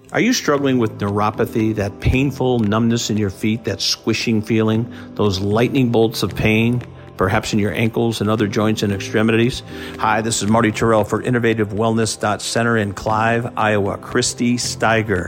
Are you struggling with neuropathy, that painful numbness in your feet, that squishing feeling, those lightning bolts of pain, perhaps in your ankles and other joints and extremities? Hi, this is Marty Terrell for InnovativeWellness.Center in Clive, Iowa. Christy Steiger,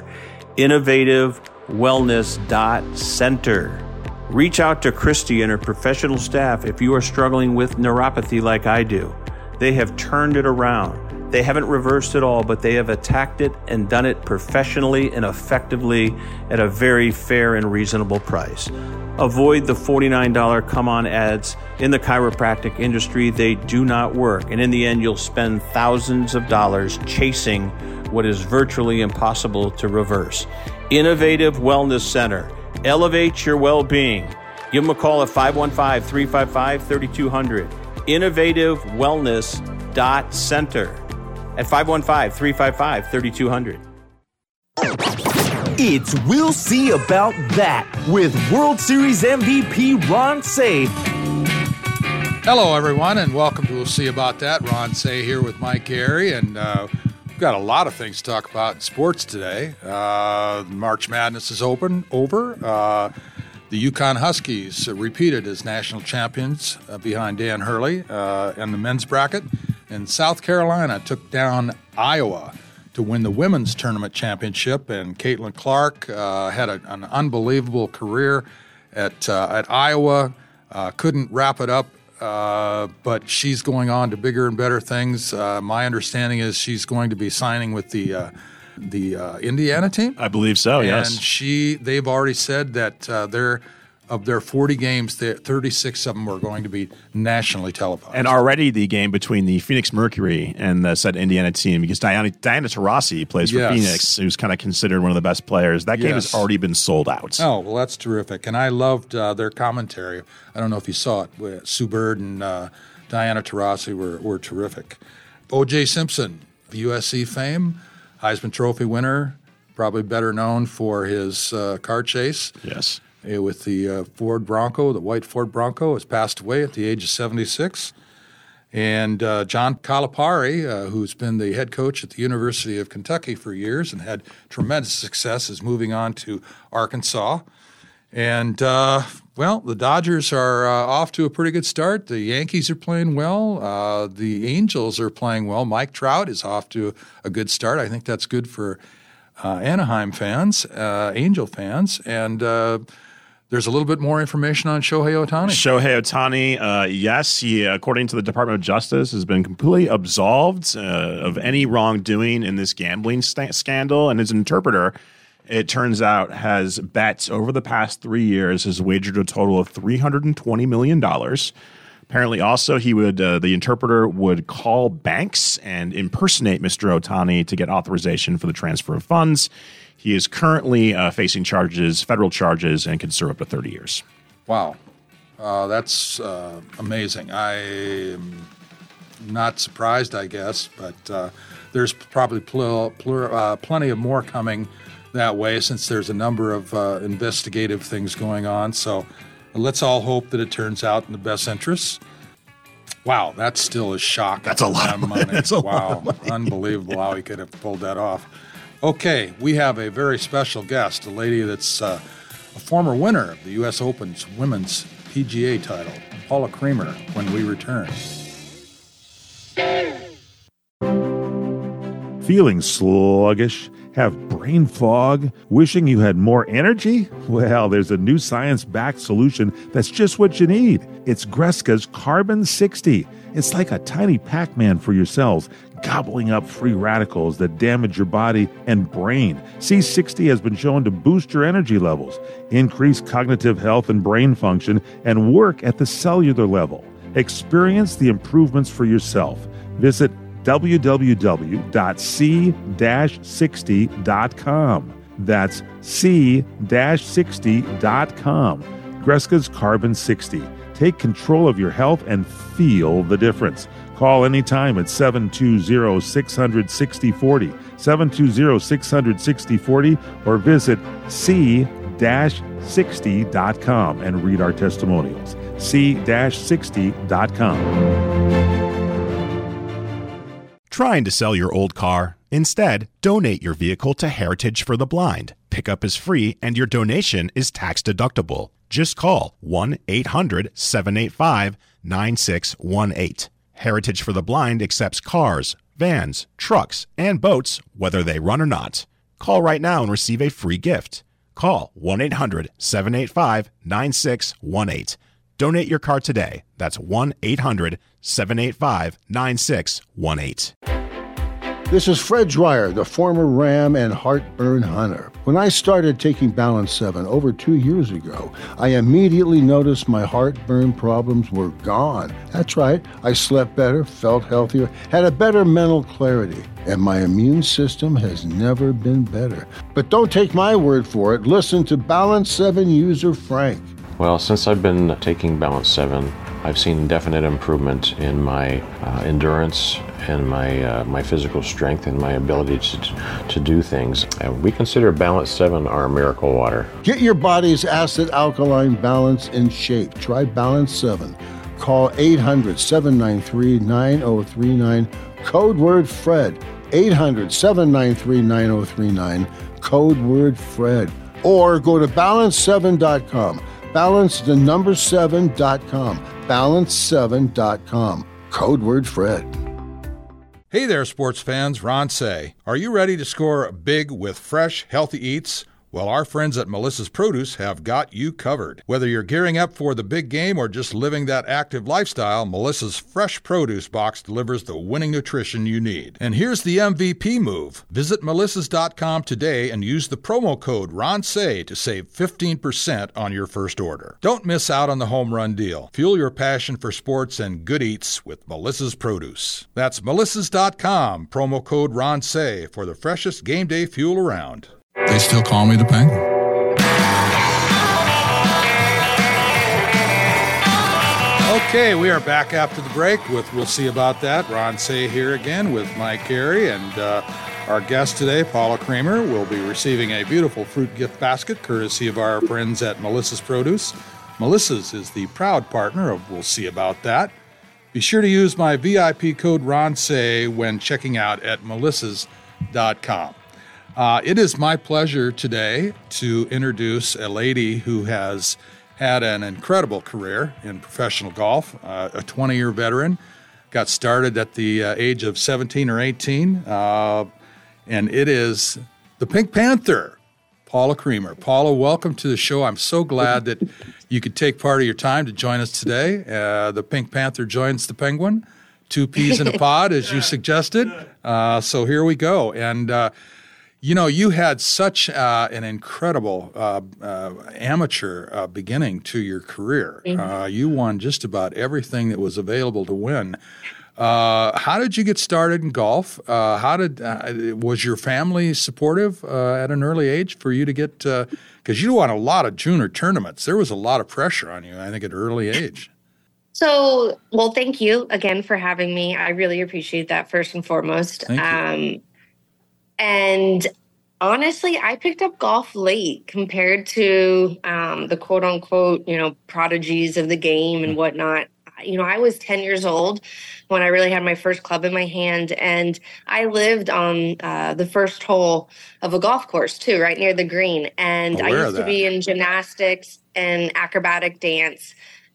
InnovativeWellness.Center. Reach out to Christy and her professional staff if you are struggling with neuropathy like I do. They have turned it around. They haven't reversed it all, but they have attacked it and done it professionally and effectively at a very fair and reasonable price. Avoid the $49 come-on ads in the chiropractic industry. They do not work. And in the end, you'll spend thousands of dollars chasing what is virtually impossible to reverse. Innovative Wellness Center. Elevate your well-being. Give them a call at 515-355-3200. InnovativeWellness.Center. At 515-355-3200. It's We'll See About That with World Series MVP Ron Cey. Hello, everyone, and welcome to We'll See About That. Ron Cey here with Mike Gary, and we've got a lot of things to talk about in sports today. March Madness is over. The UConn Huskies repeated as national champions behind Dan Hurley in the men's bracket. And South Carolina took down Iowa to win the women's tournament championship. And Caitlin Clark had an unbelievable career at Iowa. Couldn't wrap it up, but she's going on to bigger and better things. My understanding is she's going to be signing with the Indiana team. I believe so, yes. And they've already said that of their 40 games, 36 of them are going to be nationally televised. And already the game between the Phoenix Mercury and the said Indiana team, because Diana Taurasi plays for Phoenix, who's kind of considered one of the best players. That game has already been sold out. Oh, well, that's terrific. And I loved their commentary. I don't know if you saw it. Sue Bird and Diana Taurasi were terrific. O.J. Simpson, USC fame, Heisman Trophy winner, probably better known for his car chase. Yes. With the Ford Bronco, the white Ford Bronco, has passed away at the age of 76. And John Calipari, who's been the head coach at the University of Kentucky for years and had tremendous success, is moving on to Arkansas. And, the Dodgers are off to a pretty good start. The Yankees are playing well. The Angels are playing well. Mike Trout is off to a good start. I think that's good for Anaheim fans, Angel fans. And there's a little bit more information on Shohei Ohtani. Shohei Ohtani, yes, he, according to the Department of Justice, has been completely absolved of any wrongdoing in this gambling scandal. And his interpreter, it turns out, has bet over the past 3 years, has wagered a total of $320 million. Apparently, also, the interpreter would call banks and impersonate Mr. Ohtani to get authorization for the transfer of funds. He is currently facing federal charges, and can serve up to 30 years. Wow. That's amazing. I'm not surprised, I guess, but there's probably plenty of more coming that way, since there's a number of investigative things going on. So let's all hope that it turns out in the best interests. Wow, that still is shocking. That's a lot of money. That's a lot of money. Unbelievable how he could have pulled that off. Okay, we have a very special guest, a lady that's a former winner of the U.S. Open's women's PGA title, Paula Creamer, when we return. Feeling sluggish? Have brain fog? Wishing you had more energy? Well, there's a new science-backed solution that's just what you need. It's Greska's Carbon 60. It's like a tiny Pac-Man for your cells, gobbling up free radicals that damage your body and brain. C60 has been shown to boost your energy levels, increase cognitive health and brain function, and work at the cellular level. Experience the improvements for yourself. Visit www.c-60.com. That's c-60.com. Greska's Carbon 60. Take control of your health and feel the difference. Call anytime at 720-600-6040, 720-600-6040, or visit c-60.com and read our testimonials. c-60.com. Trying to sell your old car? Instead, donate your vehicle to Heritage for the Blind. Pickup is free and your donation is tax deductible. Just call 1-800-785-9618. Heritage for the Blind accepts cars, vans, trucks, and boats, whether they run or not. Call right now and receive a free gift. Call 1-800-785-9618. Donate your car today. That's 1-800-785-9618. This is Fred Dwyer, the former Ram and heartburn hunter. When I started taking Balance 7 over 2 years ago, I immediately noticed my heartburn problems were gone. That's right, I slept better, felt healthier, had a better mental clarity, and my immune system has never been better. But don't take my word for it. Listen to Balance 7 user Frank. Well, since I've been taking Balance 7, I've seen definite improvement in my endurance and my physical strength and my ability to do things. We consider Balance 7 our miracle water. Get your body's acid alkaline balance in shape. Try Balance 7. Call 800-793-9039, code word FRED. 800-793-9039, code word FRED. Or go to balance7.com. Balance the number 7.com. Balance7.com. Code word FRED. Hey there, sports fans. Ron Say. Are you ready to score big with fresh, healthy eats? Well, our friends at Melissa's Produce have got you covered. Whether you're gearing up for the big game or just living that active lifestyle, Melissa's Fresh Produce box delivers the winning nutrition you need. And here's the MVP move. Visit melissas.com today and use the promo code RONSAY to save 15% on your first order. Don't miss out on the home run deal. Fuel your passion for sports and good eats with Melissa's Produce. That's melissas.com, promo code RONSAY for the freshest game day fuel around. They still call me the Penguin. Okay, we are back after the break with We'll See About That. Ron Say here again with Mike Carey, and our guest today, Paula Creamer, will be receiving a beautiful fruit gift basket courtesy of our friends at Melissa's Produce. Melissa's is the proud partner of We'll See About That. Be sure to use my VIP code RONSAY when checking out at melissas.com. It is my pleasure today to introduce a lady who has had an incredible career in professional golf, a 20-year veteran, got started at the age of 17 or 18, and it is the Pink Panther, Paula Creamer. Paula, welcome to the show. I'm so glad that you could take part of your time to join us today. The Pink Panther joins the Penguin, 2 peas in a pod, as you suggested. So here we go. And you know, you had such an incredible amateur beginning to your career. You won just about everything that was available to win. How did you get started in golf? Was your family supportive at an early age for you to get? Because you won a lot of junior tournaments. There was a lot of pressure on you, I think, at an early age. So, well, thank you again for having me. I really appreciate that, first and foremost. Thank you. And honestly, I picked up golf late compared to the quote unquote, prodigies of the game and whatnot. I was 10 years old when I really had my first club in my hand, and I lived on the first hole of a golf course too, right near the green. And I used to be in gymnastics and acrobatic dance,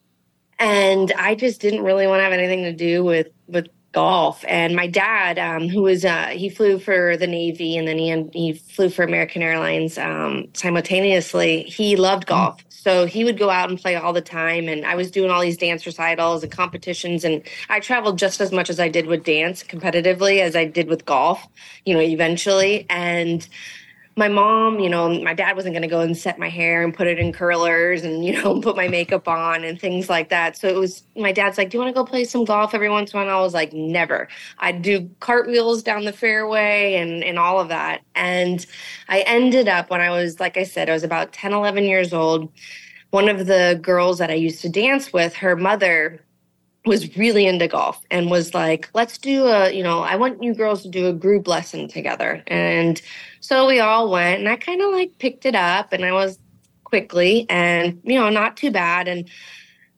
and I just didn't really want to have anything to do with golf. And my dad, who was he flew for the Navy, and then he flew for American Airlines simultaneously. He loved golf, so he would go out and play all the time. And I was doing all these dance recitals and competitions, and I traveled just as much as I did with dance competitively as I did with golf, eventually. And my mom, my dad wasn't going to go and set my hair and put it in curlers and, put my makeup on and things like that. So it was, my dad's like, do you want to go play some golf every once in a while? And I was like, never. I'd do cartwheels down the fairway and all of that. And I ended up, when I was, like I said, I was about 10, 11 years old. One of the girls that I used to dance with, her mother was really into golf and was like, let's do I want you girls to do a group lesson together. And so we all went, and I kind of picked it up, and I was quickly and, not too bad. And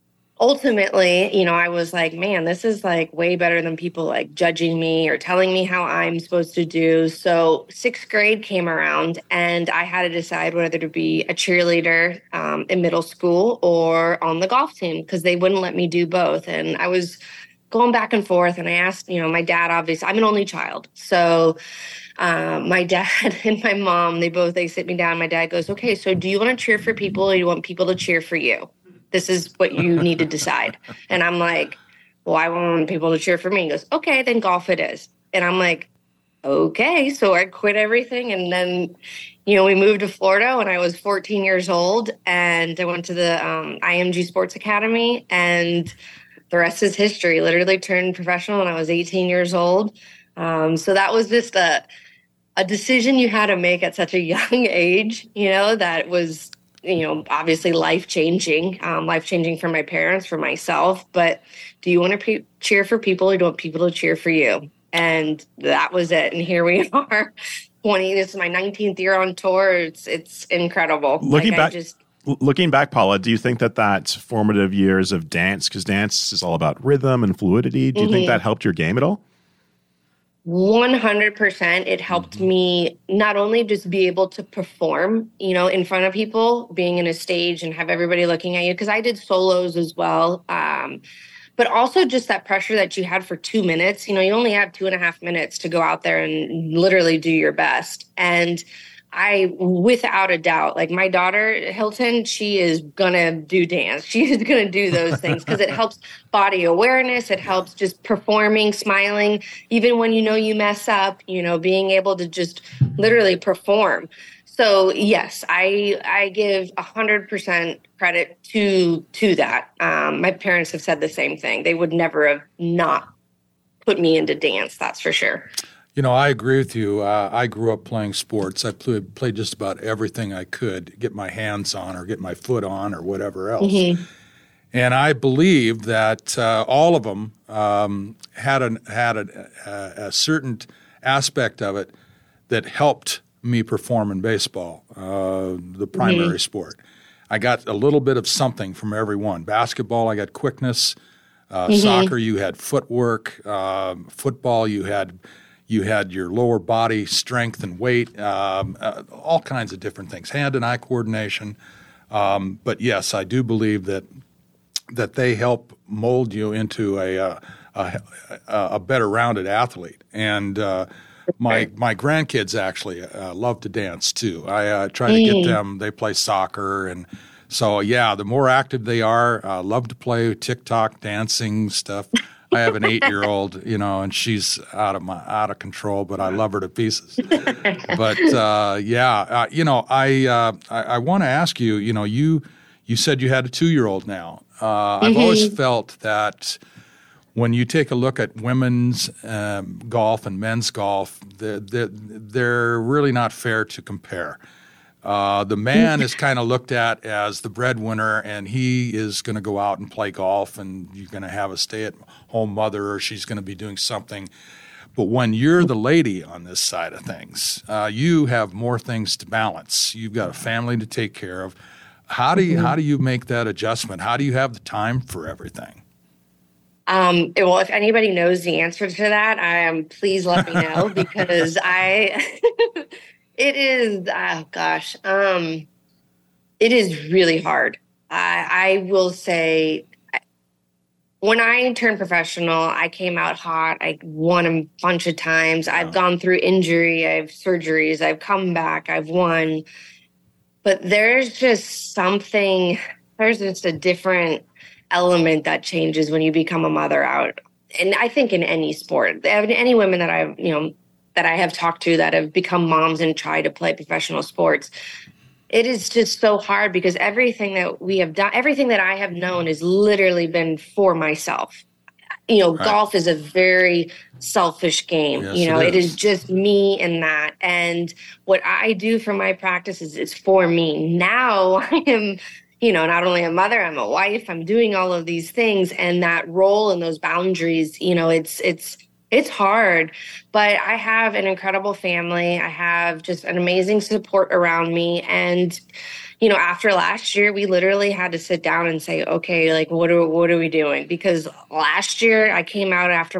ultimately, I was like, man, this is like way better than people like judging me or telling me how I'm supposed to do. So 6th grade came around and I had to decide whether to be a cheerleader in middle school or on the golf team because they wouldn't let me do both. And I was going back and forth and I asked, my dad, obviously, I'm an only child. So my dad and my mom, they sit me down. My dad goes, okay, so do you want to cheer for people or do you want people to cheer for you? This is what you need to decide. And I'm like, well, I want people to cheer for me. He goes, okay, then golf it is. And I'm like, okay. So I quit everything. And then, we moved to Florida when I was 14 years old. And I went to the IMG Sports Academy. And the rest is history. Literally turned professional when I was 18 years old. So that was just a decision you had to make at such a young age, that was obviously life-changing for my parents, for myself. But do you want to cheer for people or do you want people to cheer for you? And that was it. And here we are, this is my 19th year on tour. It's incredible. Looking back, Paula, do you think that formative years of dance, because dance is all about rhythm and fluidity, do you think that helped your game at all? 100%. It helped me not only just be able to perform, in front of people, being in a stage and have everybody looking at you, because I did solos as well. But also just that pressure that you had for 2 minutes. You only have 2.5 minutes to go out there and literally do your best. And I, without a doubt, like my daughter, Hilton, she is going to do dance. She is going to do those things because it helps body awareness. It helps just performing, smiling, even when you mess up, being able to just literally perform. So, yes, I give 100% credit to that. My parents have said the same thing. They would never have not put me into dance, that's for sure. I agree with you. I grew up playing sports. I played just about everything I could get my hands on or get my foot on or whatever else. Mm-hmm. And I believe that all of them had a certain aspect of it that helped me perform in baseball, the primary sport. I got a little bit of something from every one. Basketball, I got quickness. Soccer, you had footwork. Football, you had your lower body strength and weight, all kinds of different things, hand and eye coordination. But yes, I do believe that they help mold you into a better rounded athlete. And my grandkids actually love to dance too. I try to get them. They play soccer, and so the more active they are, love to play TikTok dancing stuff. I have an 8-year-old, and she's out of control, but I love her to pieces. But I want to ask you. You said you had a 2-year-old now. I've always felt that when you take a look at women's golf and men's golf, they're really not fair to compare. The man is kind of looked at as the breadwinner, and he is going to go out and play golf, and you're going to have a stay-at-home mother, or she's going to be doing something. But when you're the lady on this side of things, you have more things to balance. You've got a family to take care of. How do you make that adjustment? How do you have the time for everything? Well, if anybody knows the answer to that, please let me know because it is, it is really hard. I will say when I turned professional, I came out hot. I won a bunch of times. I've gone through injury. I have surgeries. I've come back. I've won. But there's just a different element that changes when you become a mother out. And I think in any sport, any women that I have talked to that have become moms and try to play professional sports, it is just so hard because everything that we have done, everything that I have known has literally been for myself. Right. Golf is a very selfish game. Yes, it is just me and that. And what I do for my practice is for me. Now I am, not only a mother, I'm a wife, I'm doing all of these things. And that role and those boundaries, it's It's hard, but I have an incredible family. I have just an amazing support around me. And, after last year, we literally had to sit down and say, okay, like, what are we doing? Because last year I came out after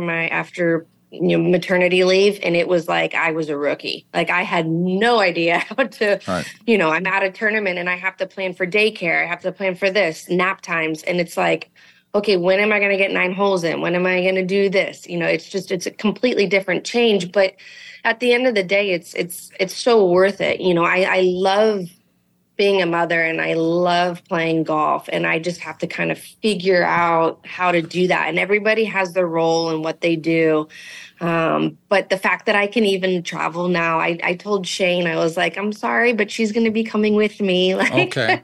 maternity leave, and it was like I was a rookie. Like, I had no idea how to, I'm at a tournament and I have to plan for daycare. I have to plan for this, nap times. And it's like, okay, when am I going to get 9 holes in? When am I going to do this? It's a completely different change. But at the end of the day, it's so worth it. I love being a mother and I love playing golf, and I just have to kind of figure out how to do that. And everybody has their role in what they do. But the fact that I can even travel now, I told Shane, I was like, I'm sorry, but she's going to be coming with me. Okay.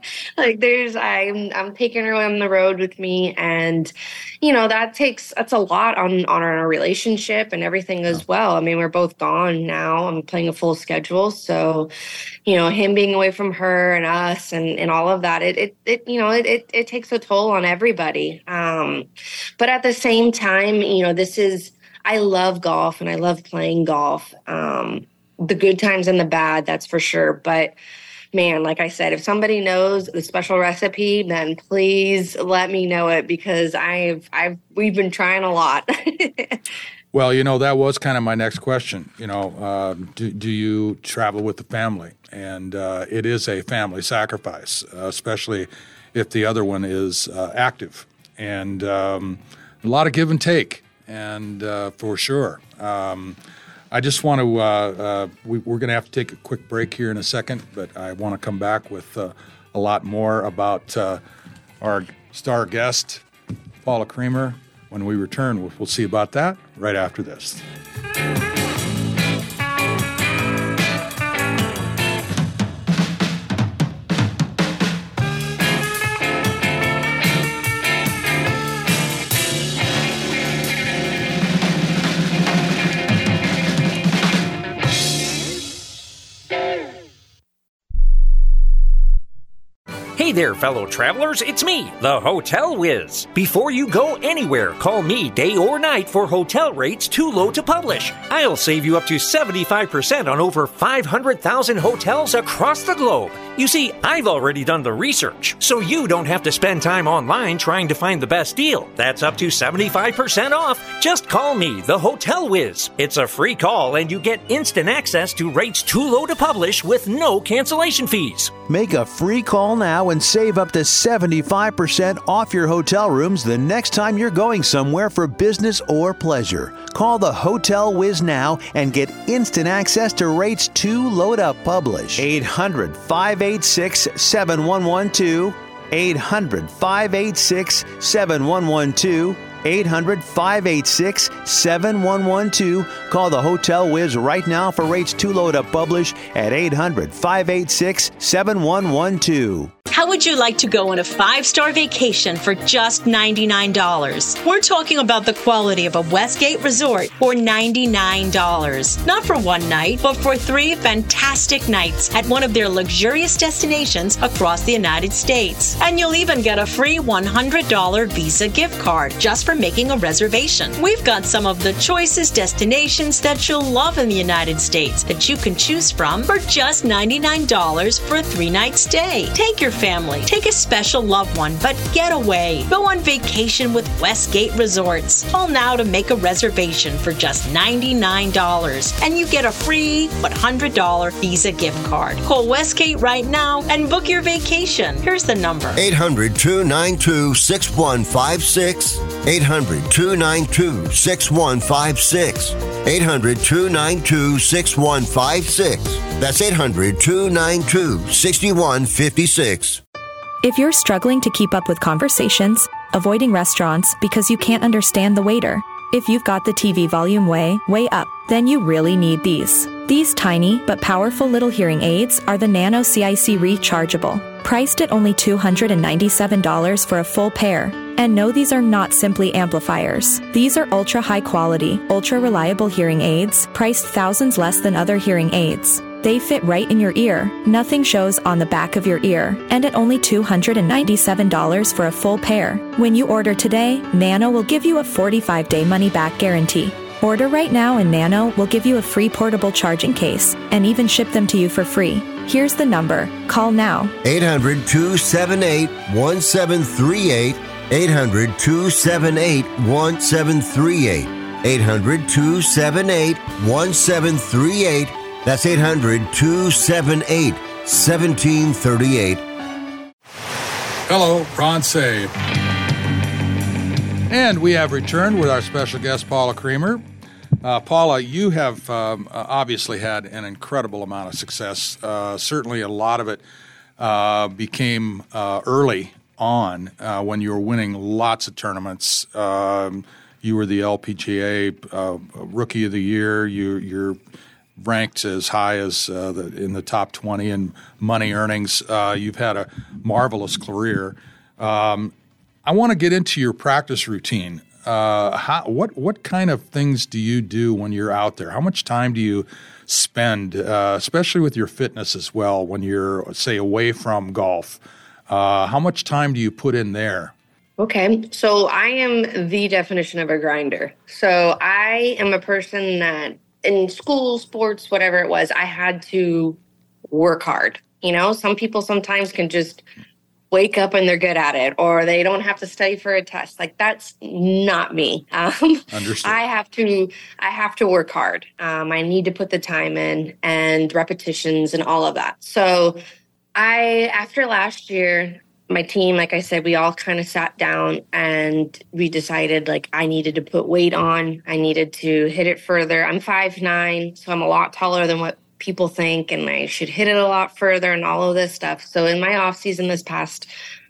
I'm taking her on the road with me. And, that's a lot on our relationship and everything as well. I mean, we're both gone now. I'm playing a full schedule. So, him being away from her and us and all of that, it takes a toll on everybody. But at the same time, I love golf and I love playing golf. The good times and the bad, that's for sure. But man, like I said, if somebody knows the special recipe, then please let me know it, because we've been trying a lot. Well, that was kind of my next question. Do you travel with the family? And it is a family sacrifice, especially if the other one is active, and a lot of give and take. And for sure, I just want to, we're going to have to take a quick break here in a second, but I want to come back with a lot more about our star guest, Paula Creamer. When we return, we'll see about that right after this. Hey there, fellow travelers, it's me, the Hotel Whiz. Before you go anywhere, call me day or night for hotel rates too low to publish. I'll save you up to 75% on over 500,000 hotels across the globe. You see, I've already done the research, so you don't have to spend time online trying to find the best deal. That's up to 75% off. Just call me, the Hotel Whiz. It's a free call, and you get instant access to rates too low to publish with no cancellation fees. Make a free call now and save up to 75% off your hotel rooms the next time you're going somewhere for business or pleasure. Call the Hotel Whiz now and get instant access to rates too low to publish. 800-586-7112. 800-586-7112. 800-586-7112. Call the Hotel Whiz right now for rates too low to publish at 800-586-7112. How would you like to go on a 5-star vacation for just $99? We're talking about the quality of a Westgate resort for $99. Not for one night, but for 3 fantastic nights at one of their luxurious destinations across the United States. And you'll even get a free $100 Visa gift card just for making a reservation. We've got some of the choicest destinations that you'll love in the United States that you can choose from for just $99 for a 3-night stay. Take your family, take a special loved one, but get away. Go on vacation with Westgate Resorts. Call now to make a reservation for just $99, and you get a free $100 Visa gift card. Call Westgate right now and book your vacation. Here's the number: 800-292-6156. 800-292-6156. 800-292-6156. That's 800-292-6156. If you're struggling to keep up with conversations, avoiding restaurants because you can't understand the waiter, if you've got the TV volume way up, then you really need these. These tiny but powerful little hearing aids are the Nano CIC Rechargeable, priced at only $297 for a full pair. And no, these are not simply amplifiers. These are ultra high quality, ultra reliable hearing aids, priced thousands less than other hearing aids. They fit right in your ear, nothing shows on the back of your ear, and at only $297 for a full pair. When you order today, Nano will give you a 45-day money-back guarantee. Order right now and Nano will give you a free portable charging case and even ship them to you for free. Here's the number. Call now. 800-278-1738. 800-278-1738. 800-278-1738. That's 800-278-1738. Hello, Ron Say. And we have returned with our special guest, Paula Creamer. Paula, you have obviously had an incredible amount of success. Certainly a lot of it became early on when you were winning lots of tournaments. You were the LPGA Rookie of the Year. You're ranked as high as in the top 20 in money earnings. You've had a marvelous career. I want to get into your practice routine. What kind of things do you do when you're out there? How much time do you spend, especially with your fitness as well, when you're, say, away from golf? How much time do you put in there? Okay, so I am the definition of a grinder. So I am a person that in school, sports, whatever it was, I had to work hard. You know, some people sometimes can just wake up and they're good at it, or they don't have to study for a test. Like, that's not me. Understood. I have to work hard. I need to put the time in and repetitions and all of that. So after last year, my team, like I said, we all kind of sat down and we decided, like, I needed to put weight on. I needed to hit it further. I'm 5'9", so I'm a lot taller than what people think, and I should hit it a lot further and all of this stuff. So in my off season this past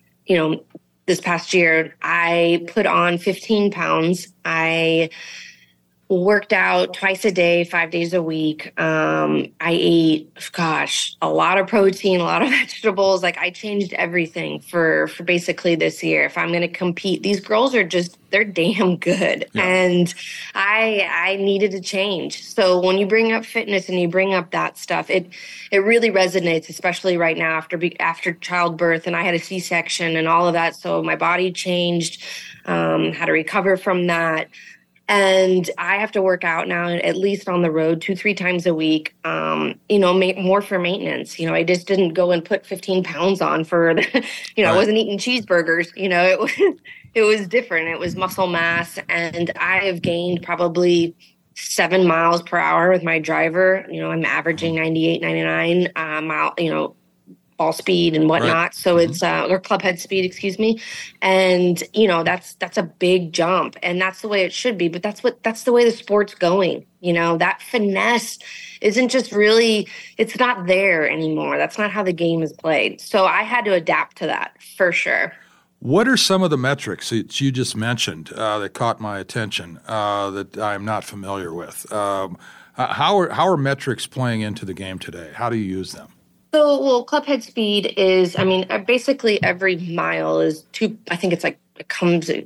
year, I put on 15 pounds. I worked out twice a day, 5 days a week. I ate, a lot of protein, a lot of vegetables. Like, I changed everything for basically this year. If I'm going to compete, these girls are they're damn good. Yeah. And I needed to change. So when you bring up fitness and you bring up that stuff, it really resonates, especially right now after childbirth. And I had a C-section and all of that. So my body changed, how to recover from that. And I have to work out now, at least on the road, 2-3 times a week, more for maintenance. You know, I just didn't go and put 15 pounds on for, right. I wasn't eating cheeseburgers. It was different. It was muscle mass. And I have gained probably 7 miles per hour with my driver. I'm averaging 98, 99 mile, ball speed and whatnot. Right. So it's, or club head speed, excuse me. And, that's a big jump, and that's the way it should be. But that's the way the sport's going. That finesse isn't just really, it's not there anymore. That's not how the game is played. So I had to adapt to that for sure. What are some of the metrics that you just mentioned that caught my attention that I'm not familiar with? How are metrics playing into the game today? How do you use them? So, club head speed is, basically every mile is it comes to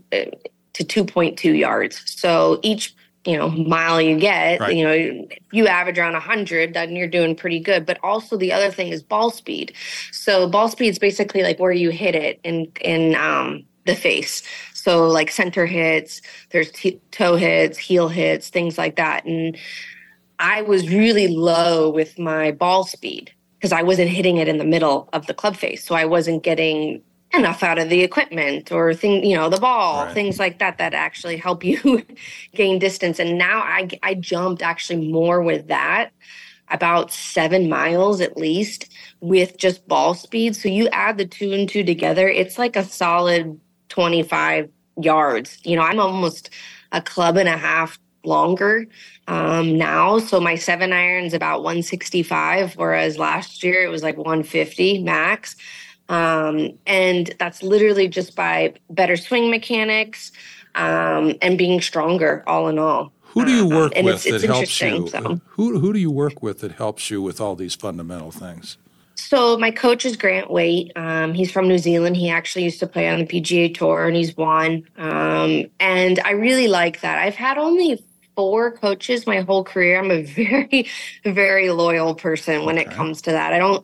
2.2 yards. So each, mile you get, right. If you average around 100, then you're doing pretty good. But also the other thing is ball speed. So ball speed is basically like where you hit it in the face. So like center hits, there's toe hits, heel hits, things like that. And I was really low with my ball speed, because I wasn't hitting it in the middle of the club face. So I wasn't getting enough out of the equipment or the ball, right. Things like that actually help you gain distance. And now I jumped actually more with that, about 7 miles at least, with just ball speed. So you add the 2 and 2 together, it's like a solid 25 yards. I'm almost a club and a half longer now. So my 7-iron's about 165, whereas last year it was like 150 max. And that's literally just by better swing mechanics and being stronger all in all. Who do you work with that helps you? So. Who do you work with that helps you with all these fundamental things? So my coach is Grant Waite. He's from New Zealand. He actually used to play on the PGA Tour, and he's won. And I really like that. I've had only 4 coaches my whole career. I'm a very, very loyal person when it comes to that. I don't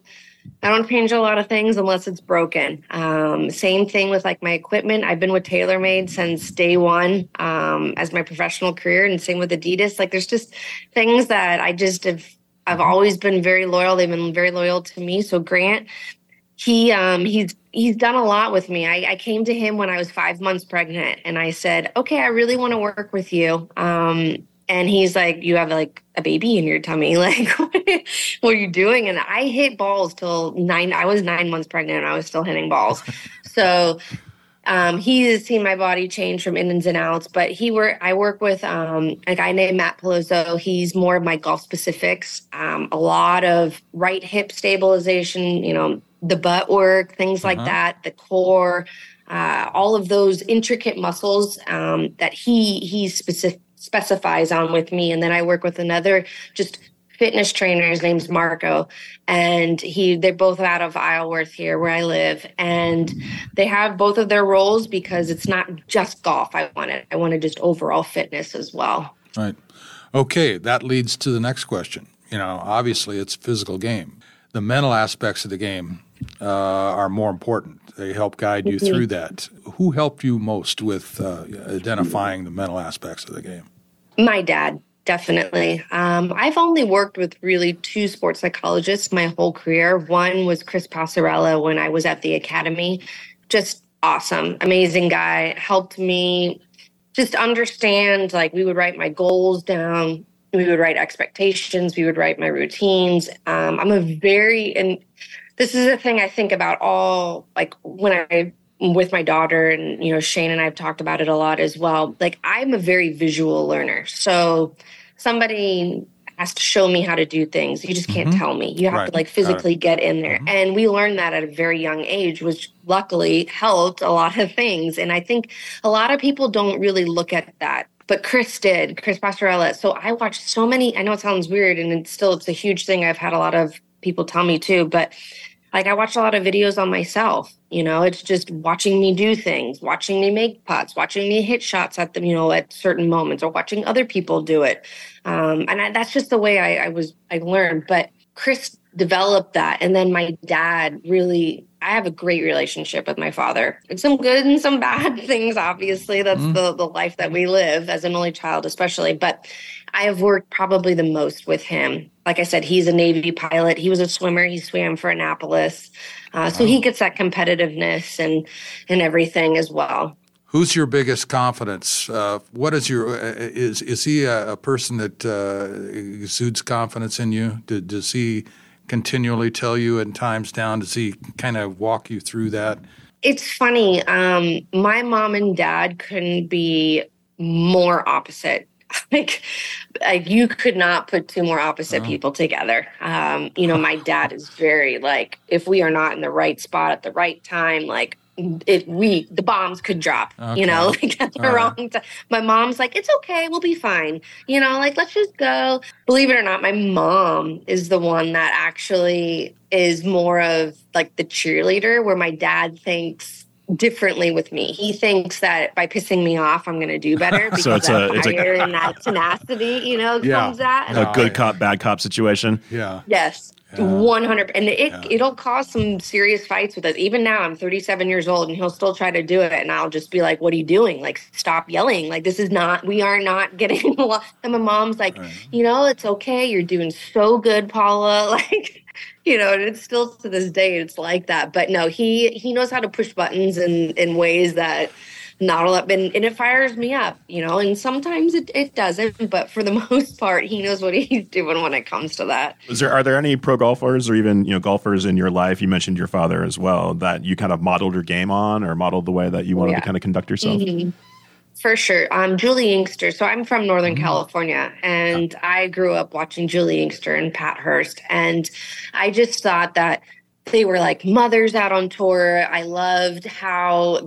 I don't change a lot of things unless it's broken. Same thing with like my equipment. I've been with TaylorMade since day one as my professional career, and same with Adidas. Like there's just things that I've always been very loyal. They've been very loyal to me. So Grant, he's done a lot with me. I came to him when I was 5 months pregnant, and I said, okay, I really want to work with you. And he's like, you have like a baby in your tummy. Like, what are you doing? And I hit balls till I was 9 months pregnant and I was still hitting balls. So he has seen my body change from ins and outs, but I work with a guy named Matt Paluzzo. He's more of my golf specifics, a lot of right hip stabilization, the butt work, things like that, the core, all of those intricate muscles that he specifies on with me. And then I work with another just fitness trainer. His name's Marco, and they're both out of Isleworth here where I live, and they have both of their roles because it's not just golf I wanted just overall fitness as well. Right. Okay, that leads to the next question. Obviously it's a physical game. The mental aspects of the game are more important. They help guide you through that. Who helped you most with identifying the mental aspects of the game? My dad, definitely. I've only worked with really 2 sports psychologists my whole career. One was Chris Passarella when I was at the academy. Just awesome, amazing guy. Helped me just understand, like we would write my goals down. We would write expectations. We would write my routines. And this is a thing I think about all, like when I'm with my daughter, and, Shane and I have talked about it a lot as well. Like I'm a very visual learner. So somebody has to show me how to do things. You just can't tell me. You have to like physically get in there. And we learned that at a very young age, which luckily helped a lot of things. And I think a lot of people don't really look at that. But Chris Passarella. So I watched so many, I know it sounds weird, and it's a huge thing. I've had a lot of people tell me too, but like I watched a lot of videos on myself. It's just watching me do things, watching me make putts, watching me hit shots at them, at certain moments, or watching other people do it. That's just the way I learned. But Chris developed that. And then my dad I have a great relationship with my father. It's some good and some bad things, obviously. That's the life that we live as an only child, especially. But I have worked probably the most with him. Like I said, he's a Navy pilot. He was a swimmer. He swam for Annapolis. So he gets that competitiveness and everything as well. Who's your biggest confidence? What is is he a person that exudes confidence in you? Does he continually tell you in times down? Does he kind of walk you through that? It's funny. My mom and dad couldn't be more opposite. Like you could not put 2 more opposite people together. My dad is very like, if we are not in the right spot at the right time, like the bombs could drop, like at the wrong time. My mom's like, it's okay, we'll be fine. Like, let's just go. Believe it or not, my mom is the one that actually is more of like the cheerleader, where my dad thinks differently with me. He thinks that by pissing me off, I'm going to do better because it's fire and that tenacity, comes at. A good cop, bad cop situation. Yeah. Yes. 100. And it'll cause some serious fights with us. Even now, I'm 37 years old, and he'll still try to do it. And I'll just be like, what are you doing? Like, stop yelling. Like, we are not getting along. And my mom's like, it's okay. You're doing so good, Paula. Like, and it's still to this day, it's like that. But no, he knows how to push buttons in ways that not a lot, and it fires me up, and sometimes it doesn't, but for the most part, he knows what he's doing when it comes to that. Are there any pro golfers or even, golfers in your life, you mentioned your father as well, that you kind of modeled your game on, or modeled the way that you wanted to kind of conduct yourself? Mm-hmm. For sure. Julie Inkster. So I'm from Northern California, and I grew up watching Julie Inkster and Pat Hurst. And I just thought that they were like mothers out on tour. I loved how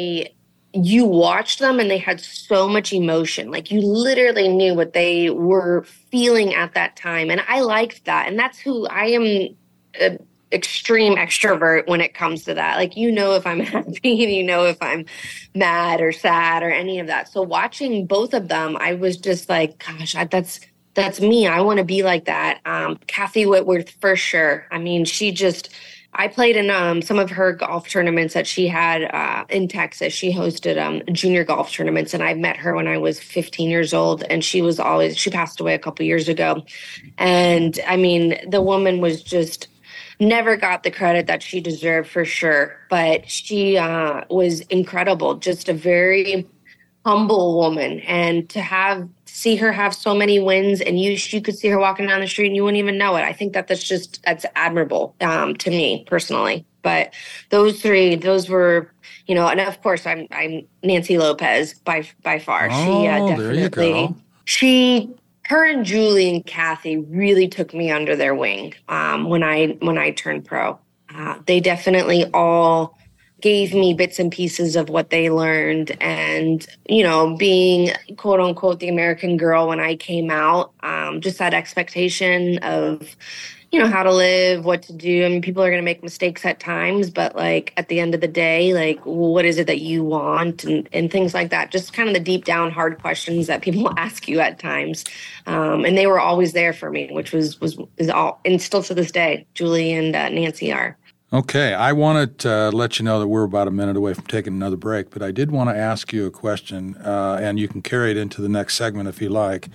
you watched them and they had so much emotion. Like you literally knew what they were feeling at that time. And I liked that. And that's who I am. Extreme extrovert when it comes to that. Like, if I'm happy, if I'm mad or sad or any of that. So watching both of them, I was just like, gosh, that's me. I want to be like that. Kathy Whitworth, for sure. I mean, she just I played in some of her golf tournaments that she had in Texas. She hosted junior golf tournaments, and I met her when I was 15 years old, and she passed away a couple years ago. And I mean, the woman was just never got the credit that she deserved, for sure. But she was incredible, just a very humble woman. And to see her have so many wins, and you could see her walking down the street and you wouldn't even know it. I think that's admirable to me personally. But those three, those were, and of course I'm Nancy Lopez by far. Oh, there you go. Her and Julie and Kathy really took me under their wing when I turned pro. They definitely all gave me bits and pieces of what they learned. And, being quote unquote the American girl when I came out, just that expectation of, how to live, what to do. I mean, people are going to make mistakes at times, but at the end of the day, what is it that you want and things like that? Just kind of the deep down hard questions that people ask you at times. And they were always there for me, which is all, and still to this day, Julie and Nancy are. Okay, I wanted to let you know that we're about a minute away from taking another break, but I did want to ask you a question, and you can carry it into the next segment if you like.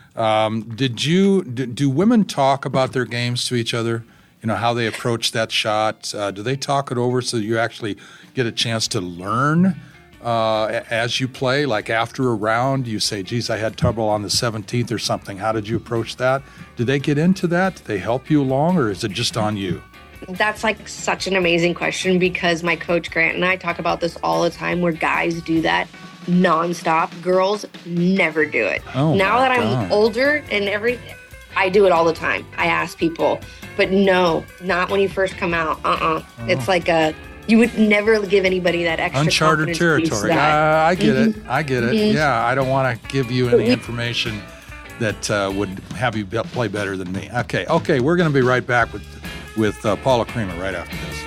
Do women talk about their games to each other? How they approach that shot? Do they talk it over so that you actually get a chance to learn as you play? Like after a round, you say, geez, I had trouble on the 17th or something. How did you approach that? Do they get into that? Do they help you along, or is it just on you? That's such an amazing question, because my coach Grant and I talk about this all the time, where guys do that nonstop. Girls never do it. Oh, now that I'm older and I do it all the time. I ask people, but no, not when you first come out. It's you would never give anybody that extra uncharted territory. I get it. I get it. Mm-hmm. Yeah, I don't want to give you any information that would have you play better than me. Okay, we're going to be right back with Paula Creamer right after this.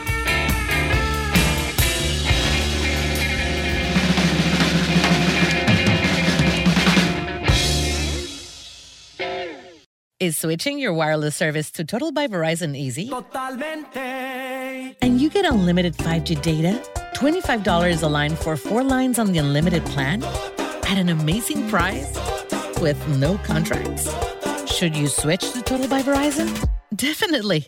Is switching your wireless service to Total by Verizon easy? Totalmente. And you get unlimited 5G data, $25 a line for 4 lines on the unlimited plan, at an amazing price, with no contracts. Should you switch to Total by Verizon? Definitely.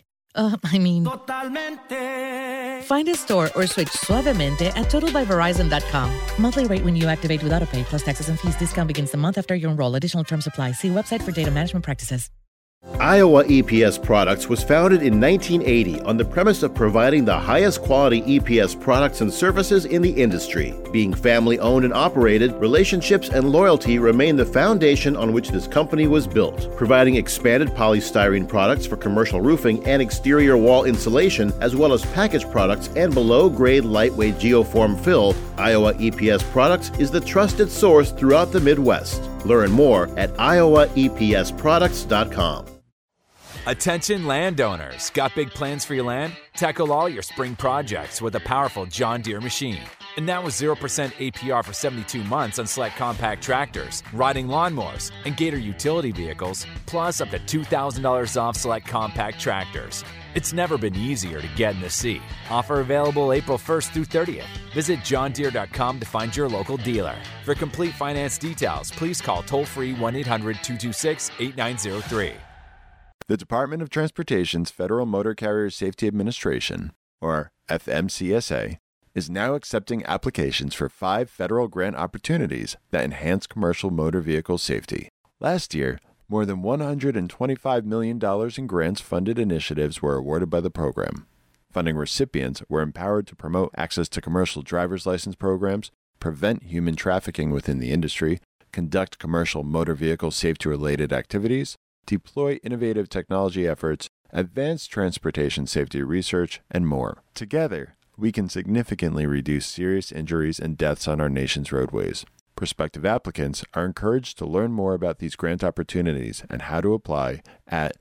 Totalmente. Find a store or switch suavemente at totalbyverizon.com. Monthly rate when you activate with autopay plus taxes and fees. Discount begins the month after you enroll. Additional terms apply. See website for data management practices. Iowa EPS Products was founded in 1980 on the premise of providing the highest quality EPS products and services in the industry. Being family-owned and operated, relationships and loyalty remain the foundation on which this company was built. Providing expanded polystyrene products for commercial roofing and exterior wall insulation, as well as packaged products and below-grade lightweight geoform fill, Iowa EPS Products is the trusted source throughout the Midwest. Learn more at iowaepsproducts.com. Attention landowners. Got big plans for your land? Tackle all your spring projects with a powerful John Deere machine. And now with 0% APR for 72 months on select compact tractors, riding lawnmowers, and Gator utility vehicles, plus up to $2,000 off select compact tractors. It's never been easier to get in the seat. Offer available April 1st through 30th. Visit johndeere.com to find your local dealer. For complete finance details, please call toll-free 1-800-226-8903. The Department of Transportation's Federal Motor Carrier Safety Administration, or FMCSA, is now accepting applications for 5 federal grant opportunities that enhance commercial motor vehicle safety. Last year, more than $125 million in grants-funded initiatives were awarded by the program. Funding recipients were empowered to promote access to commercial driver's license programs, prevent human trafficking within the industry, conduct commercial motor vehicle safety-related activities, deploy innovative technology efforts, advance transportation safety research, and more. Together, we can significantly reduce serious injuries and deaths on our nation's roadways. Prospective applicants are encouraged to learn more about these grant opportunities and how to apply at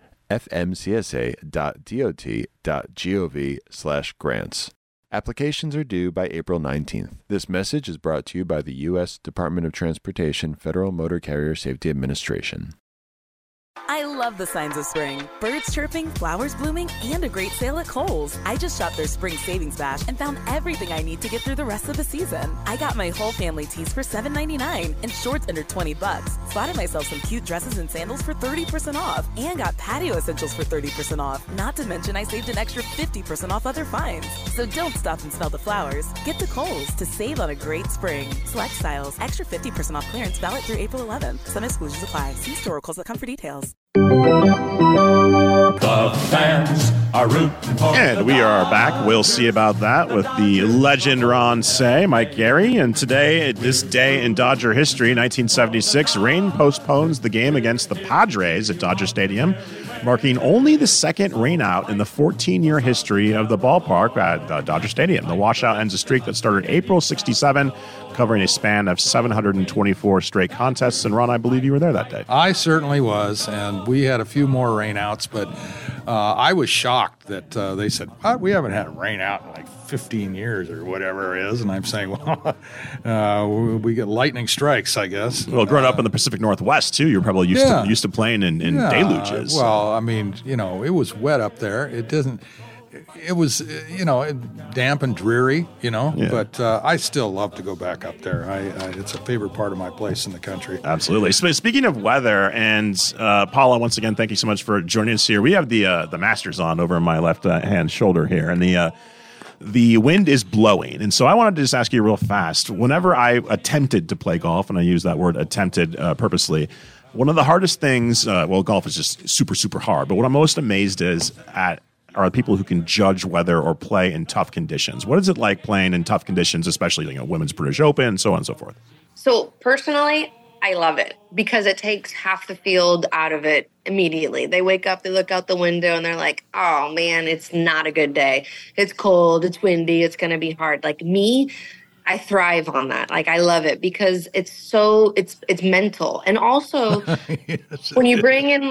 fmcsa.dot.gov/grants. Applications are due by April 19th. This message is brought to you by the U.S. Department of Transportation Federal Motor Carrier Safety Administration. I love the signs of spring. Birds chirping, flowers blooming, and a great sale at Kohl's. I just shopped their spring savings bash and found everything I need to get through the rest of the season. I got my whole family tees for $7.99 and shorts under $20. Spotted myself some cute dresses and sandals for 30% off and got patio essentials for 30% off. Not to mention I saved an extra 50% off other finds. So don't stop and smell the flowers. Get to Kohl's to save on a great spring. Select styles, extra 50% off clearance valid through April 11th. Some exclusions apply. See store or Kohl's.com for details. The fans are rooting for and we are back. We'll see about that with the legend Ron Cey, Mike Garey. And today, this day in Dodger history, 1976, rain postpones the game against the Padres at Dodger Stadium, marking only the second rainout in the 14-year history of the ballpark at Dodger Stadium. The washout ends a streak that started April 67, covering a span of 724 straight contests. And Ron, I believe you were there that day. I certainly was, and we had a few more rainouts, but I was shocked that they said, we haven't had a rainout in like 15 years or whatever it is. And I'm saying, well, we get lightning strikes, I guess. Well, growing up in the Pacific Northwest, too, you're probably used to playing in deluges. Well, I mean, it was wet up there. It was, damp and dreary, but I still love to go back up there. It's a favorite part of my place in the country. Absolutely. Speaking of weather, and Paula, once again, thank you so much for joining us here. We have the Masters on over my left hand shoulder here, and the wind is blowing. And so I wanted to just ask you real fast, whenever I attempted to play golf, and I use that word attempted purposely, one of the hardest things, golf is just super, super hard, but what I'm most amazed are the people who can judge weather or play in tough conditions. What is it like playing in tough conditions, especially Women's British Open and so on and so forth? So personally, I love it because it takes half the field out of it immediately. They wake up, they look out the window, and they're like, oh, man, it's not a good day. It's cold, it's windy, it's going to be hard. Like me, I thrive on that. Like I love it because it's mental. And also when you bring in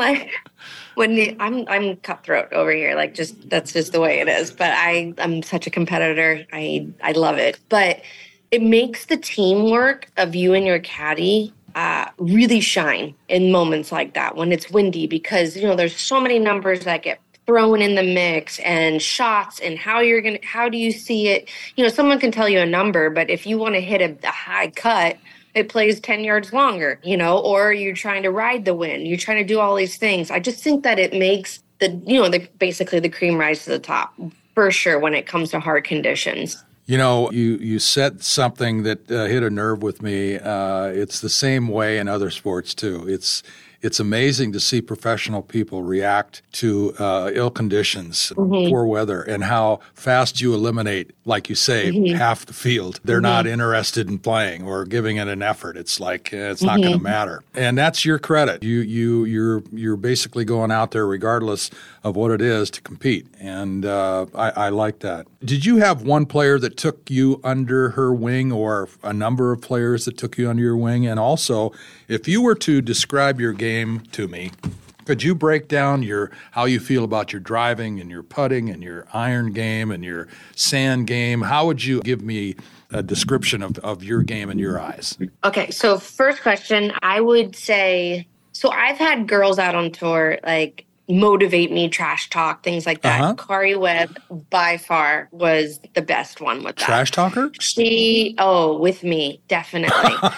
I'm cutthroat over here. Like that's just the way it is. But I'm such a competitor. I love it. But it makes the teamwork of you and your caddy really shine in moments like that when it's windy because, there's so many numbers that get thrown in the mix and shots and how do you see it? Someone can tell you a number, but if you want to hit a high cut, it plays 10 yards longer, or you're trying to ride the wind. You're trying to do all these things. I just think that it makes basically the cream rise to the top for sure when it comes to hard conditions. You said something that hit a nerve with me. It's the same way in other sports too. It's amazing to see professional people react to ill conditions, poor weather, and how fast you eliminate, like you say, half the field. They're not interested in playing or giving it an effort. It's like it's not going to matter, and that's your credit. You're basically going out there regardless of what it is to compete, and I like that. Did you have one player that took you under her wing, or a number of players that took you under your wing? And also, if you were to describe your game to me, could you break down how you feel about your driving and your putting and your iron game and your sand game? How would you give me a description of your game in your eyes? Okay, so first question, I would say, so I've had girls out on tour motivate me, trash talk, things like that. Kari Webb by far was the best one with that. Trash talker? With me, definitely.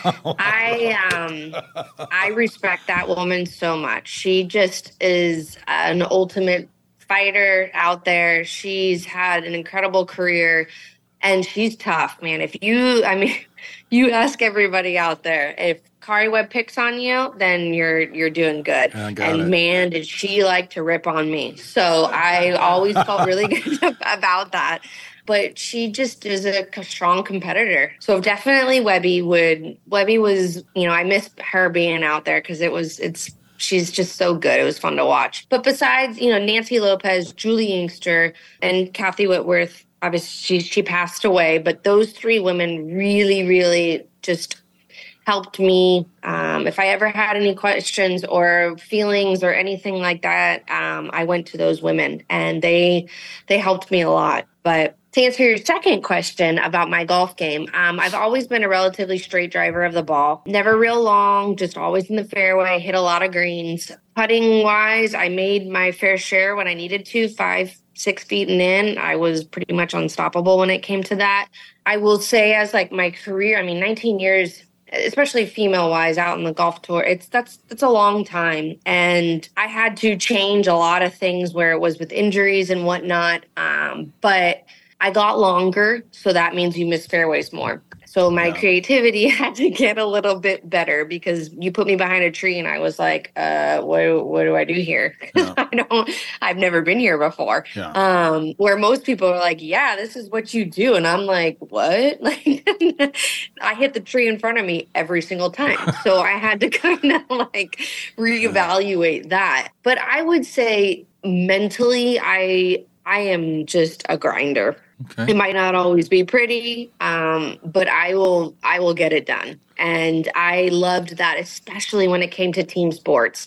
I respect that woman so much. She just is an ultimate fighter out there. She's had an incredible career and she's tough, man. You ask everybody out there, if Kari Webb picks on you, then you're doing good. Man, did she like to rip on me. So I always felt really good about that. But she just is a strong competitor. So definitely Webby was, I miss her being out there because she's just so good. It was fun to watch. But besides, Nancy Lopez, Julie Inkster, and Kathy Whitworth, obviously she passed away, but those three women really, really just helped me. If I ever had any questions or feelings or anything like that, I went to those women and they helped me a lot. But To answer your second question about my golf game, I've always been a relatively straight driver of the ball. Never real long, just always in the fairway, hit a lot of greens. Putting wise, I made my fair share when I needed to, 5-6 feet and in. I was pretty much unstoppable when it came to that. I will say as like my career, 19 years, especially female wise out in the golf tour, that's a long time. And I had to change a lot of things where it was with injuries and whatnot. But I got longer, so that means you miss fairways more. So my creativity had to get a little bit better because you put me behind a tree and I was like, what do I do here? I've never been here before. Yeah. Where most people are like, yeah, this is what you do. And I'm like, what? Like, I hit the tree in front of me every single time. So I had to kind of like reevaluate that. But I would say mentally, I am just a grinder. Okay. It might not always be pretty, but I will get it done. And I loved that, especially when it came to team sports.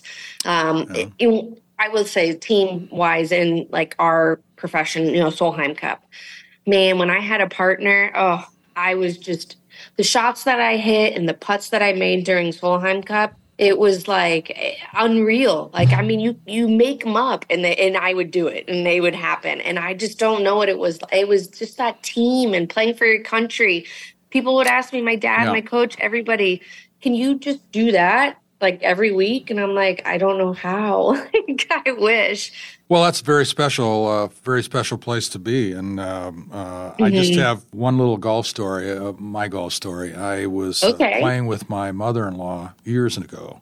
I will say team-wise in like our profession, Solheim Cup. Man, when I had a partner, I was just the shots that I hit and the putts that I made during Solheim Cup. It was like unreal. Like, you make them up and I would do it and they would happen. And I just don't know what it was. It was just that team and playing for your country. People would ask me, my dad, my coach, everybody, can you just do that like every week? And I'm like, I don't know how. I wish. Well, that's a very special place to be. And I just have one little golf story, my golf story. I was playing with my mother-in-law years ago,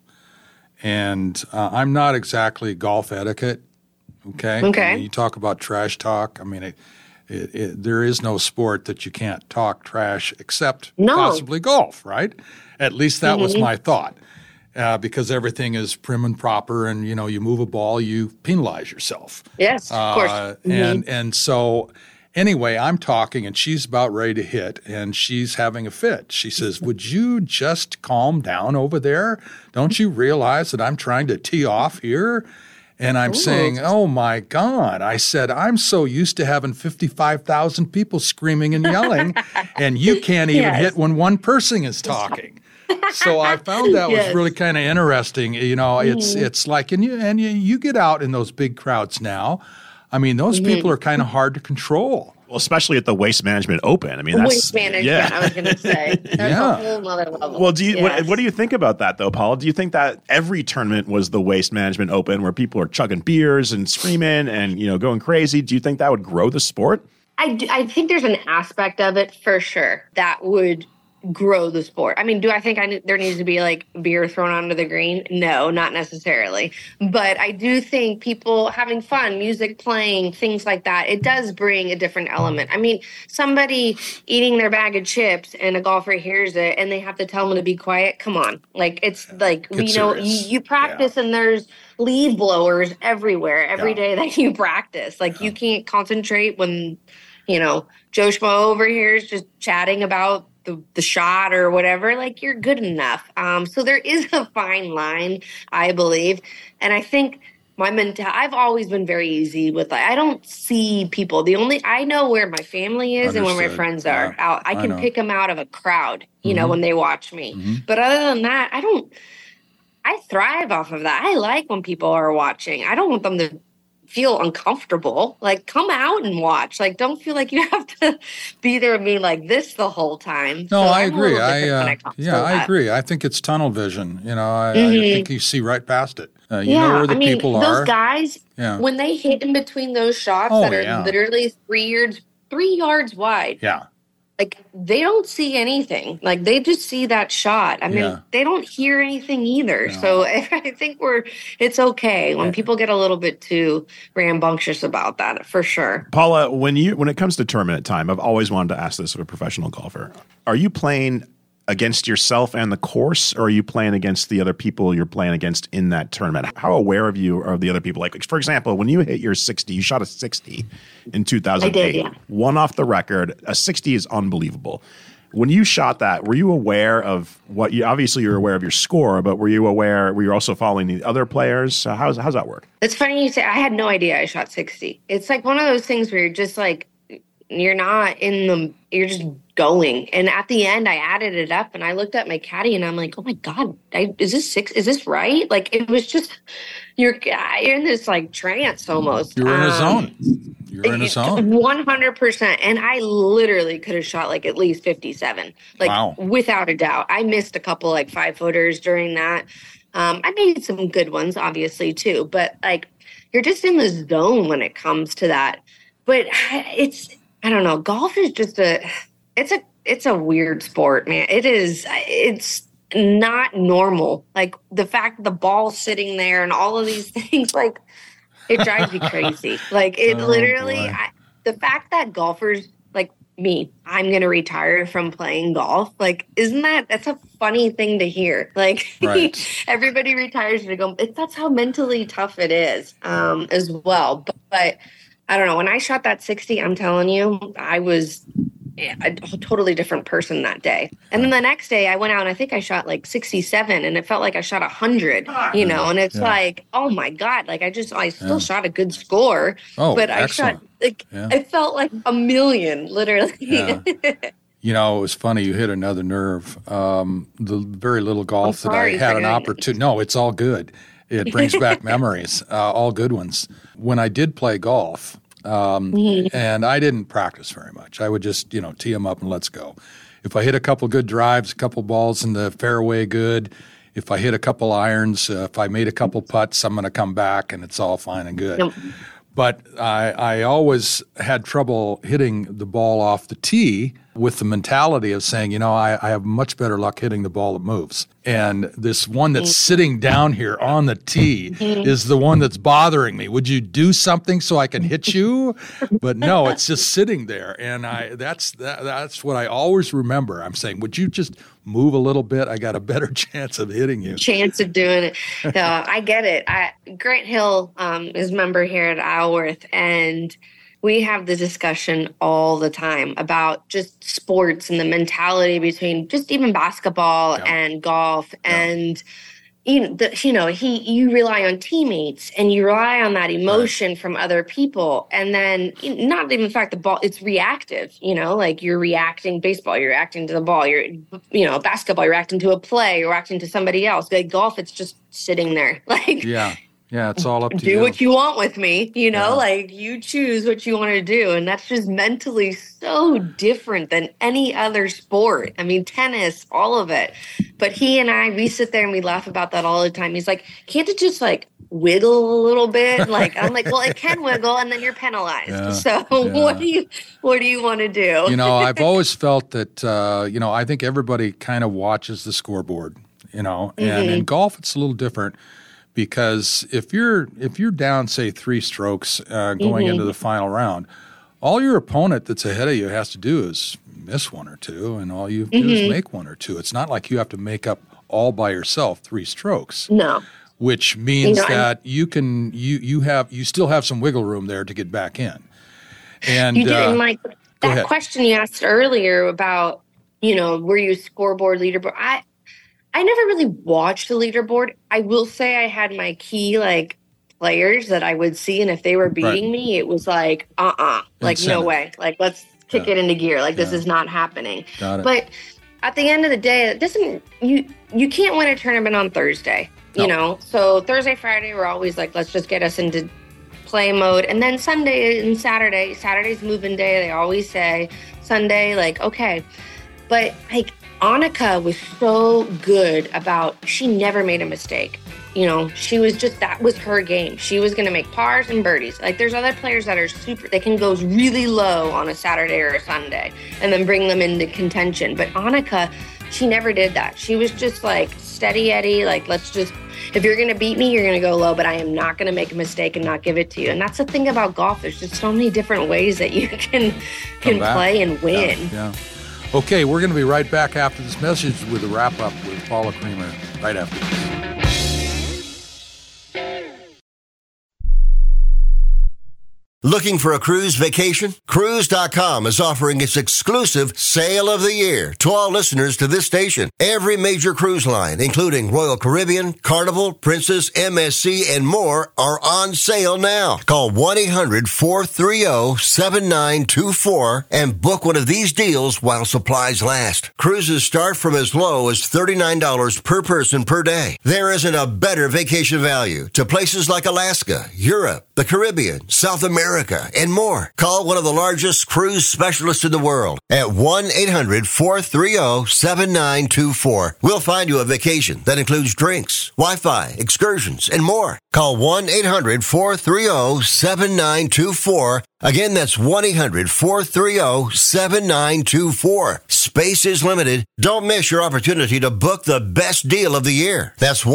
and I'm not exactly golf etiquette, okay? I mean, you talk about trash talk. I mean, there is no sport that you can't talk trash except possibly golf, right? At least that was my thought. Because everything is prim and proper and, you move a ball, you penalize yourself. Yes, of course. And so anyway, I'm talking and she's about ready to hit and she's having a fit. She says, would you just calm down over there? Don't you realize that I'm trying to tee off here? And I'm saying, oh, my God. I said, I'm so used to having 55,000 people screaming and yelling and you can't even hit when one person is talking. So I found that was really kind of interesting. It's like, and you get out in those big crowds now. I mean, those people are kind of hard to control. Well, especially at the Waste Management Open. I mean, that's Waste Management. I was going to say that's a whole other level. Well, what do you think about that, though, Paula? Do you think that every tournament was the Waste Management Open, where people are chugging beers and screaming and going crazy? Do you think that would grow the sport? I think there's an aspect of it for sure that would grow the sport. I mean, do I think there needs to be like beer thrown onto the green? No, not necessarily. But I do think people having fun, music playing, things like that, it does bring a different element. I mean, somebody eating their bag of chips and a golfer hears it and they have to tell them to be quiet. Come on. Like, it's like, you practice and there's leaf blowers everywhere every day that you practice. Like, you can't concentrate when, Joe Schmo over here is just chatting about the shot or whatever. Like, you're good enough. So there is a fine line, I believe. And I think I've always been very easy with, like, I don't see people. I know where my family is and where my friends are. I can pick them out of a crowd, when they watch me. But other than that, I thrive off of that. I like when people are watching. I don't want them to feel uncomfortable. Like, come out and watch. Like, don't feel like you have to be there and be like this the whole time. No, I agree. I agree. I think it's tunnel vision. I think you see right past it. You know where the people are. Those guys, when they hit in between those shots that are literally 3 yards wide. Yeah. Like, they don't see anything. Like, they just see that shot. I mean, they don't hear anything either. No. So I think it's okay when people get a little bit too rambunctious about that, for sure. Paula, when it comes to tournament time, I've always wanted to ask this of a professional golfer. Are you playing against yourself and the course, or are you playing against the other people you're playing against in that tournament? How aware of you are the other people? Like, for example, when you hit your 60, you shot a 60 in 2008. I did, one off the record. A 60 is unbelievable. When you shot that, were you aware of obviously you're aware of your score, but were you also following the other players? How's that work? It's funny you say. I had no idea I shot 60. It's like one of those things where you're just like, You're not you're just going. And at the end, I added it up and I looked at my caddy and I'm like, oh my God, is this 6? Is this right? Like, it was just, you're in this like trance almost. You're in a zone. You're in a zone. 100%. And I literally could have shot like at least 57, like wow. Without a doubt. I missed a couple like 5-footers during that. I made some good ones, obviously, too. But like, you're just in the zone when it comes to that. But I don't know. Golf is just it's a weird sport, man. It's not normal. Like the fact that the ball's sitting there and all of these things, like it drives me crazy. Like it literally, the fact that golfers like me, I'm going to retire from playing golf. Like, that's a funny thing to hear. Like right. Everybody retires to go. That's how mentally tough it is as well. But I don't know. When I shot that 60, I'm telling you, I was a totally different person that day. And then the next day I went out and I think I shot like 67 and it felt like I shot 100, and it's like, oh my God, like I still shot a good score, but I shot like, it felt like a million, literally. Yeah. You know, it was funny. You hit another nerve. The very little golf that I had an opportunity. No, it's all good. It brings back memories, all good ones. When I did play golf, and I didn't practice very much. I would just, tee them up and let's go. If I hit a couple good drives, a couple balls in the fairway good, if I hit a couple irons, if I made a couple putts, I'm going to come back and it's all fine and good. Yep. But I always had trouble hitting the ball off the tee with the mentality of saying, I have much better luck hitting the ball that moves. And this one that's sitting down here on the tee is the one that's bothering me. Would you do something so I can hit you? But no, it's just sitting there. And that's what I always remember. I'm saying, would you just move a little bit? I got a better chance of hitting you. Chance of doing it. I get it. Grant Hill is a member here at Isleworth, and we have the discussion all the time about just sports and the mentality between just even basketball and golf. And, you rely on teammates and you rely on that emotion from other people. And then not even the fact the ball, it's reactive, like you're reacting baseball, you're reacting to the ball, basketball, you're reacting to a play, you're reacting to somebody else. Like golf, it's just sitting there. Like, yeah, it's all up to you. Do what you want with me, like you choose what you want to do. And that's just mentally so different than any other sport. I mean, tennis, all of it. But he and we sit there and we laugh about that all the time. He's like, can't it just like wiggle a little bit? Like, I'm like, well, it can wiggle and then you're penalized. Yeah, so what do you want to do? I've always felt that, I think everybody kind of watches the scoreboard, and in golf, it's a little different. Because if you're down, say, 3 strokes going into the final round, all your opponent that's ahead of you has to do is miss 1 or 2, and all you do is make 1 or 2. It's not like you have to make up all by yourself 3 strokes. No. Which means that you still have some wiggle room there to get back in. And you didn't like that question you asked earlier about, were you scoreboard leaderboard? I never really watched the leaderboard. I will say I had my key players that I would see, and if they were beating me, it was like, like no way. Like let's kick it into gear. Like this is not happening. Got it. But at the end of the day, it doesn't you can't win a tournament on Thursday. No. So Thursday, Friday, we're always like, let's just get us into play mode, and then Sunday and Saturday's moving day. They always say Sunday, like okay, but like. Annika was so good she never made a mistake. She was that was her game. She was going to make pars and birdies. Like there's other players that are they can go really low on a Saturday or a Sunday and then bring them into contention. But Annika, she never did that. She was just like steady Eddie. Like, if you're going to beat me, you're going to go low, but I am not going to make a mistake and not give it to you. And that's the thing about golf. There's just so many different ways that you can play and win. Yeah. Okay, we're going to be right back after this message with a wrap-up with Paula Creamer right after this. Looking for a cruise vacation? Cruise.com is offering its exclusive Sale of the Year to all listeners to this station. Every major cruise line, including Royal Caribbean, Carnival, Princess, MSC, and more, are on sale now. Call 1-800-430-7924 and book one of these deals while supplies last. Cruises start from as low as $39 per person per day. There isn't a better vacation value to places like Alaska, Europe, the Caribbean, South America, and more. Call one of the largest cruise specialists in the world at 1-800-430-7924. We'll find you a vacation that includes drinks, Wi-Fi, excursions, and more. Call 1-800-430-7924. Again, that's 1-800-430-7924. Space is limited. Don't miss your opportunity to book the best deal of the year. That's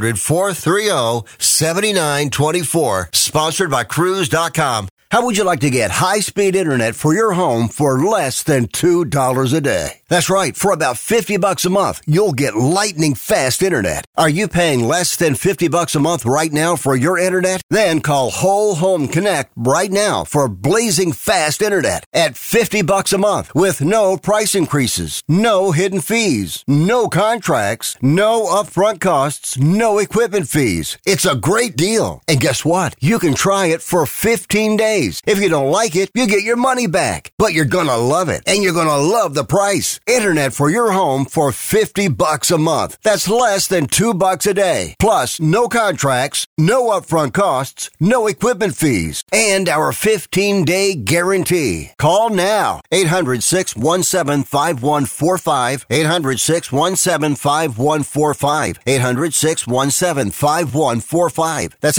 1-800-430-7924. Sponsored by Cruise.com. How would you like to get high-speed internet for your home for less than $2 a day? That's right. For about $50 a month, you'll get lightning fast internet. Are you paying less than $50 a month right now for your internet? Then call Whole Home Connect right now for blazing fast internet at $50 a month with no price increases, no hidden fees, no contracts, no upfront costs, no equipment fees. It's a great deal. And guess what? You can try it for 15 days. If you don't like it, you get your money back. But you're gonna love it, and you're gonna love the price. Internet for your home for $50 a month. That's less than $2 a day. Plus, no contracts, no upfront costs, no equipment fees, and our 15-day guarantee. Call now. 800-617-5145. 800-617-5145. 800-617-5145. That's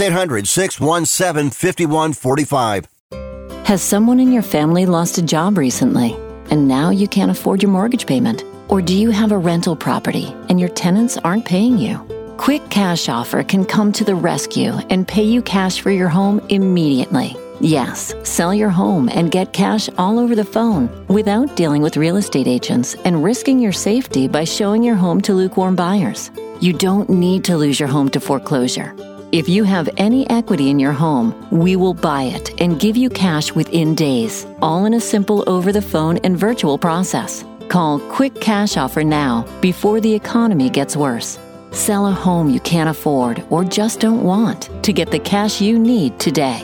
800-617-5145. Has someone in your family lost a job recently, and now you can't afford your mortgage payment? Or do you have a rental property and your tenants aren't paying you? Quick Cash Offer can come to the rescue and pay you cash for your home immediately. Yes, sell your home and get cash all over the phone without dealing with real estate agents and risking your safety by showing your home to lukewarm buyers. You don't need to lose your home to foreclosure. If you have any equity in your home, we will buy it and give you cash within days, all in a simple over-the-phone and virtual process. Call Quick Cash Offer now before the economy gets worse. Sell a home you can't afford or just don't want to get the cash you need today.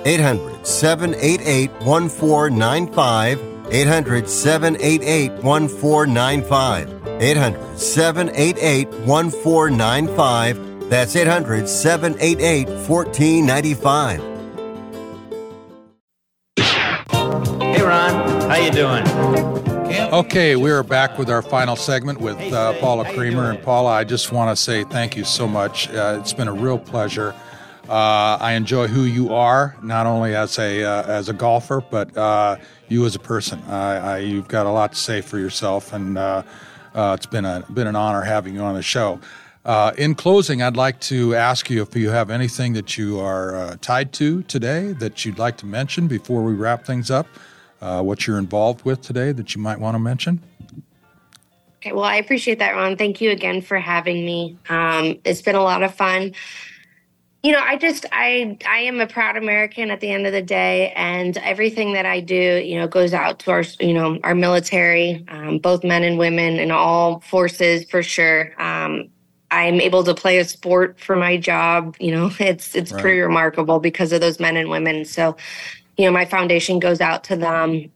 800-788-1495. 800-788-1495. 800-788-1495. That's 800-788-1495. Hey, Ron. How you doing? Okay, we're back with our final segment with Paula Creamer. And Paula, I just want to say thank you so much. It's been a real pleasure. I enjoy who you are, not only as a golfer, but you as a person. You've got a lot to say for yourself, and it's been an honor having you on the show. In closing, I'd like to ask you if you have anything that you are tied to today that you'd like to mention before we wrap things up, what you're involved with today that you might want to mention. Okay, well, I appreciate that, Ron. Thank you again for having me. It's been a lot of fun. You know, I am a proud American at the end of the day, and everything that I do, goes out to our military, both men and women in all forces for sure. I'm able to play a sport for my job. It's right. Pretty remarkable because of those men and women. So, my foundation goes out to them.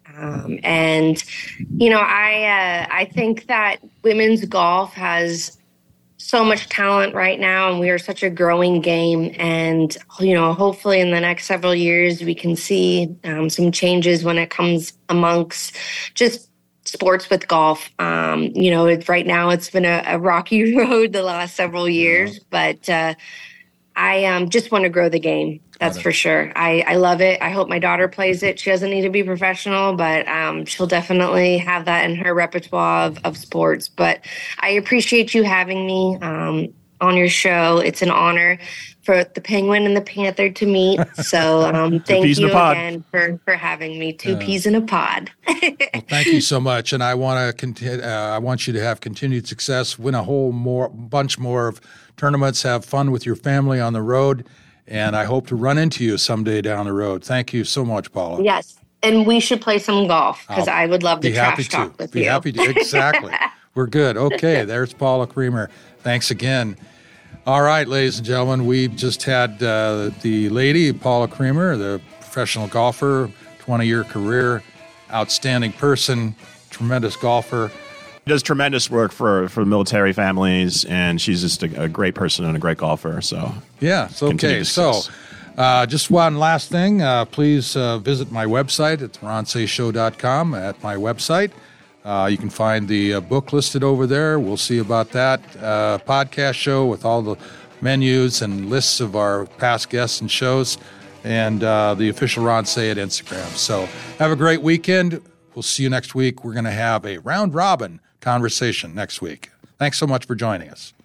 I think that women's golf has so much talent right now, and we are such a growing game. And, hopefully in the next several years, we can see some changes when it comes amongst just sports with golf. Right now it's been a rocky road the last several years, but I just want to grow the game. That's for sure. I love it. I hope my daughter plays it. She doesn't need to be professional, but she'll definitely have that in her repertoire of sports. But I appreciate you having me on your show. It's an honor for the Penguin and the Panther to meet. So thank you again for having me. Two peas in a pod. Well, thank you so much. And I want to I want you to have continued success, win a bunch more of tournaments, have fun with your family on the road. And I hope to run into you someday down the road. Thank you so much, Paula. Yes. And we should play some golf because I would love to trash talk with you. Be happy to. Exactly. We're good. Okay, there's Paula Creamer. Thanks again. All right, ladies and gentlemen, we just had the lady, Paula Creamer, the professional golfer, 20-year career, outstanding person, tremendous golfer. Does tremendous work for military families, and she's just a great person and a great golfer. So yeah, okay. So just one last thing. Please visit my website at ronsayShow.com. At my website, you can find the book listed over there. We'll see about that podcast show with all the menus and lists of our past guests and shows, and the official Ron Say It Instagram. So have a great weekend. We'll see you next week. We're going to have a round-robin conversation next week. Thanks so much for joining us.